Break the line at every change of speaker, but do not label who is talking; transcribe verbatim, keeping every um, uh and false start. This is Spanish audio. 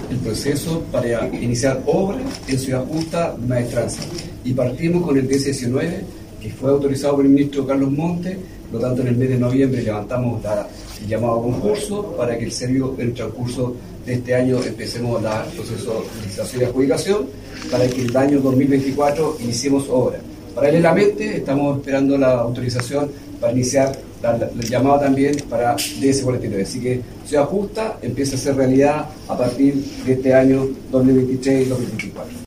el proceso para iniciar obras en Ciudad Justa Maestranza. Y partimos con el D S diecinueve, que fue autorizado por el ministro Carlos Montes. Por lo tanto, en el mes de noviembre levantamos la, el llamado a concurso para que el servicio, en el transcurso de este año, empecemos el proceso de licitación y adjudicación, para que el año dos mil veinticuatro iniciemos obras. Paralelamente, estamos esperando la autorización para iniciar la, la, el llamado también para D S cuarenta y nueve. Así que Ciudad Justa empieza a ser realidad a partir de este año dos mil veintitrés y dos mil veinticuatro.